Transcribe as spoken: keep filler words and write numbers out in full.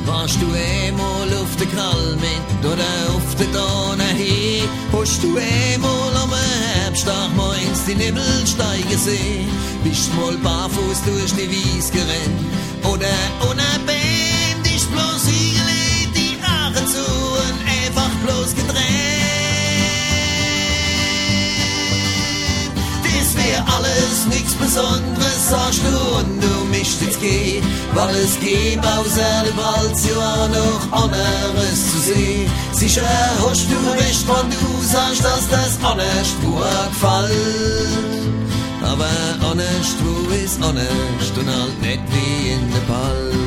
Warst du einmal auf der Krallmend oder auf der Donauhee? Hast du einmal am Herbsttag morgens die Nebel steigen sehen? Bist du mal barfuß durch die Wies gerannt? Oder ohne Band ist bloß eingelegt, die Haare zu und einfach bloß getrennt? Das wär alles nichts Besonderes, sagst du, und du mischt jetzt geht, weil es gibt außer dem Walz ja auch noch anderes zu sehen. Sicher hast du recht, wenn du sagst, dass das anders gut gefällt. Aber honest, wo ist honest und halt nicht wie in Nepal.